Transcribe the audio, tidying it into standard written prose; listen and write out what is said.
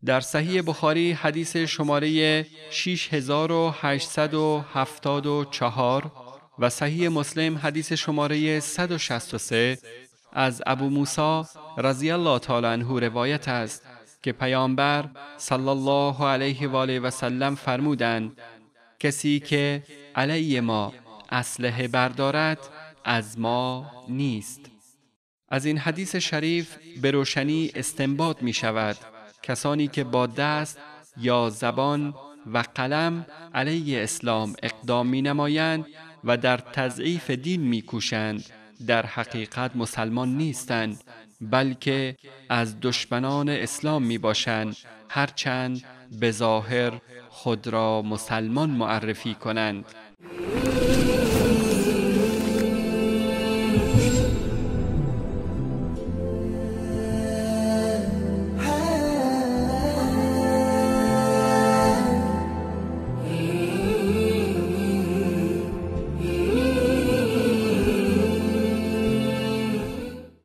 در صحیح بخاری حدیث شماره 6874 و صحیح مسلم حدیث شماره 163 از ابو موسی رضی الله تعالی عنه روایت است که پیامبر صلی الله علیه و آله و سلم فرمودند کسی که علی ما اسلحه بردارد از ما نیست. از این حدیث شریف به روشنی استنباط می شود کسانی که با دست یا زبان و قلم علیه اسلام اقدام می نمایند و در تضعیف دین می کوشند در حقیقت مسلمان نیستند، بلکه از دشمنان اسلام می باشند، هرچند به ظاهر خود را مسلمان معرفی کنند.